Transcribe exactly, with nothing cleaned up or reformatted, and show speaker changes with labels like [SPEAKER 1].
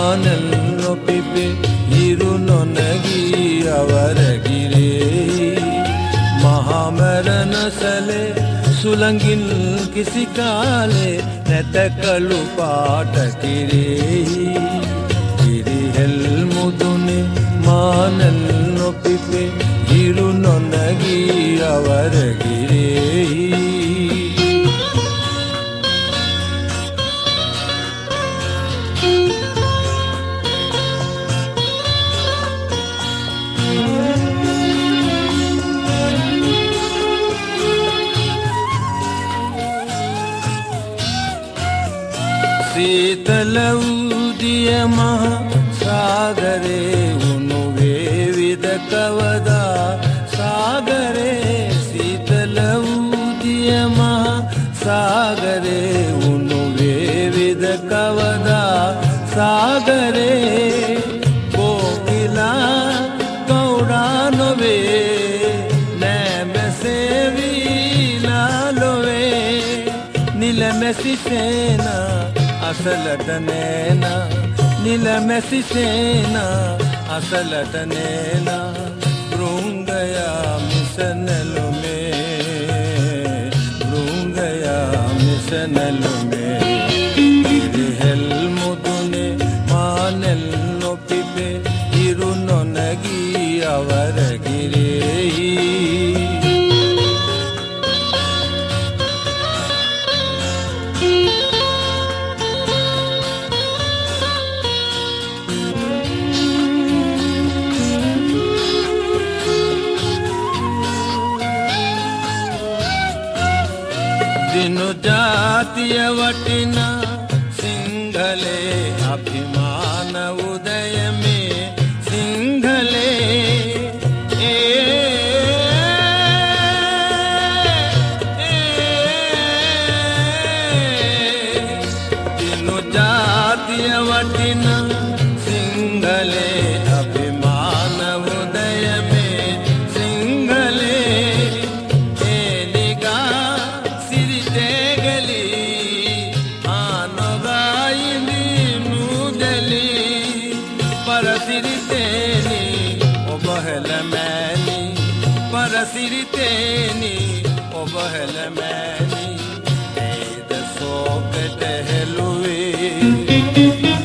[SPEAKER 1] මානල්ලො පිපේ හිරු නොනගී අවරගිරේ මහමරණ සැලේ සුළඟින් කිසි කාලේ නැතකලු පාට කිරේ කිරිහෙල් මුදුනේ මානල්ලො පිපේ හිරු නොනගී අවරගිරේ සීතල උදිය මහ සාගරේ උණු වේවිද කවදා සාගරේ සීතල උදිය මහ සාගරේ උණු වේවිද කවදා සාගරේ කොකිලා කවුඩා නොවේ නෑමැසේ වීලා ලොවේ නිලමැසි සේනා අසලට නෑනා නිලමැසි සේනා අසලට නෑනා බෘංගයා මිස නැලුමේ බෘංගයා මිස නැලුමේ කිරිහෙල් මුදුනේ මානෙල්ලො පිපේ හිරු නොනගී අවරගිරේ දිනු ජාතිය වටිනා සිංහලේ අභිමාන උදය මේ සිංහලේ දිනු ජාතිය වටිනා සිංහලේ අභිමාන උදය මේ සිංහලේ परसिरितेनी ओबहल मैनी परसिरितेनी ओबहल मैनी ऐद सोकट हेलुवे